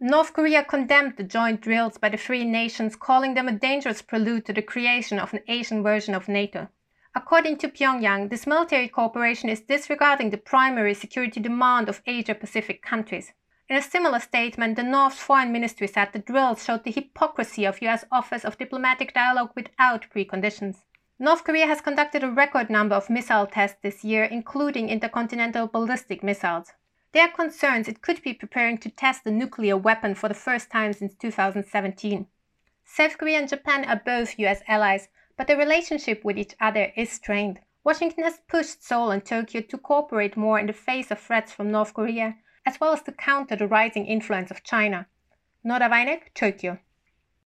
North Korea condemned the joint drills by the three nations, calling them a dangerous prelude to the creation of an Asian version of NATO. According to Pyongyang, this military cooperation is disregarding the primary security demand of Asia-Pacific countries. In a similar statement, the North's foreign ministry said the drills showed the hypocrisy of US Office of Diplomatic Dialogue without preconditions. North Korea has conducted a record number of missile tests this year, including intercontinental ballistic missiles. There are concerns it could be preparing to test a nuclear weapon for the first time since 2017. South Korea and Japan are both US allies, but their relationship with each other is strained. Washington has pushed Seoul and Tokyo to cooperate more in the face of threats from North Korea, as well as to counter the rising influence of China. Nora Weineck, Tokyo.